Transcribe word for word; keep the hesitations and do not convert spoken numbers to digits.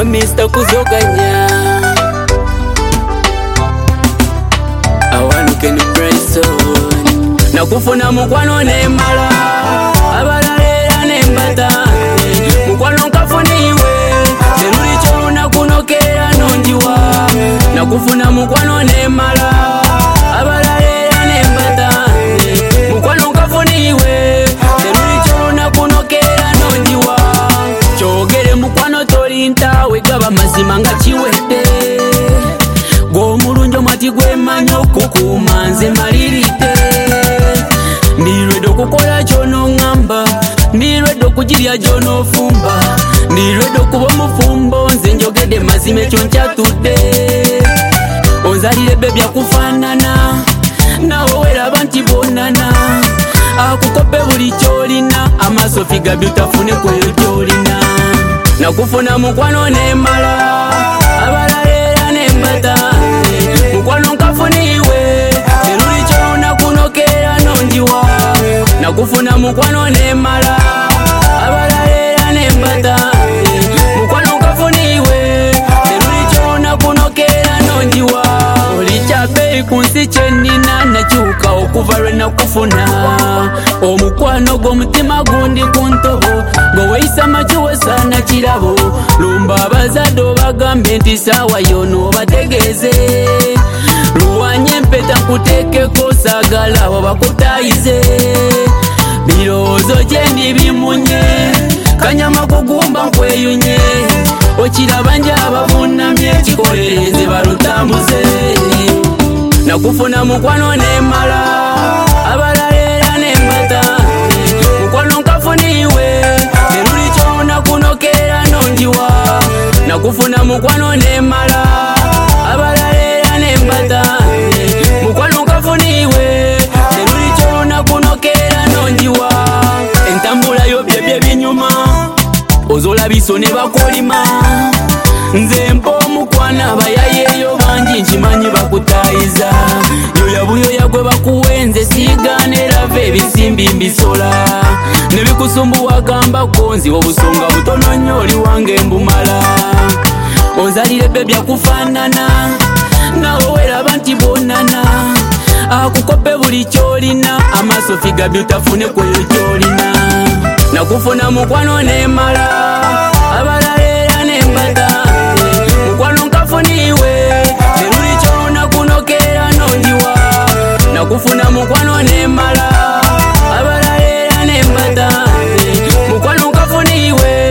mister Kuzoganya awanuke ni Bryson nakufuna mukwano nemala abalalera nembata mukwano nkafuniwe neruli kyoluna kunokera nonjiwa nakufuna mukwano nemala abalalera nembata mukwano nkafuniwe neruli kyoluna kunokera nonjiwa kyogere mukwano tolintawe gaba mazima nga kiwedde gomulunjo mati gwemanya okukuma nze malirite ndirwedde okukola kyonoŋŋamba ndirwedde okugirya gyonofumba ndirwedde okuba omufumbo nze njogedde mazima ekyo nkyatudde onzalire bbe byakufaanana nawe weraba nti bonana akukope buli kyolina amaaso figa byotafune kweyo gyolina nakufuna mukwano nemala abalalera nembata mukwano nkafuniwe neruli kyoluna kunokera nonjiwa nakufuna mukwano nemala abalalera nembata mukwano nkafuniwe neruli kyoluna kunokera nonjiwa oli kyabeeyi ku nsi kyenina nakyuka okuva lwe nakufuna omukwano gw'omutima gundi ku ntobo ng'oweyisa makiwesa na kirabo lumba abazadde obagambe nti saawa yono obategeeze luwanye empeta nkuteekeko saagala obakutayize birowoozo gyendi bimunye kanyama kugumba nkweyunye okiraba nje abavunamye kikolereze balutambuze nakufuna mukwano nemala abalalera nembata mukwano nkafuniwe neruli kyoluna kunokera nonjiwa nakufuna mukwano nemala abalalera nembata mukwano nkafuniwe neruli kyoluna kunokera nonjiwa entambula yo byebye binyuma ozola biso ne bakolima nze mpa omukwana abayayeeyo bangi nkimanyi bakutayiza yoya buyoya gwe bakuwenze siigane lava ebisimbi mbisola ne bikusumbuwa gambako nziwa obusonga butono nnyo oli wange mbumala onzalire bbe byakufaanana nawe weraba nti bonana akukope buli kyolina amaaso figa byotafune kweyo gyolina nakufuna mukwano nemala abalalera nembata mukwano nkafuniwe neruli kyoluna kunokera nonjiwa nakufuna mukwano nemala abalalera nembata mukwano nkafuniwe